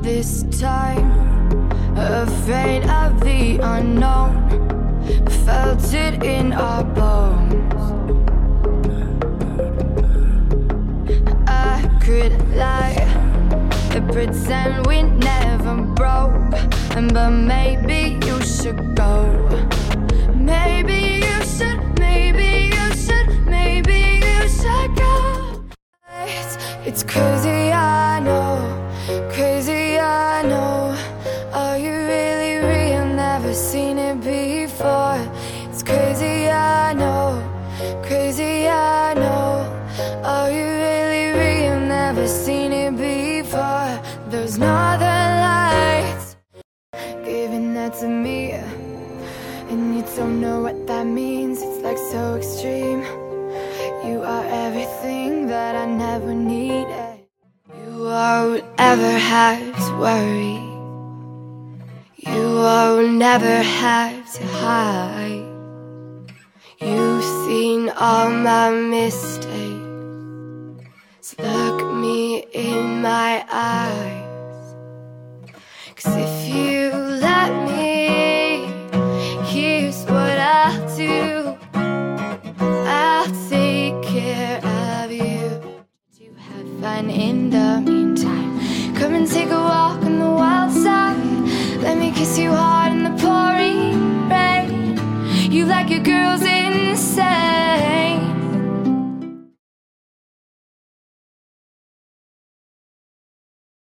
this time, afraid of the unknown, felt it in our bones. I could lie and pretend we never broke, but maybe you should go. Maybe you should, maybe you should, maybe you should go. It's crazy, I know, crazy, I know. Are you really real? Never seen it before. It's crazy, I know, crazy, I know. Are you really real? Never seen it before. There's northern lights giving that to me, and you don't know what that means. It's like so extreme. You are everything that I never needed. You are whatever have to worry. You are will never have to hide. You've seen all my mistakes, so look me in my eyes. 'Cause if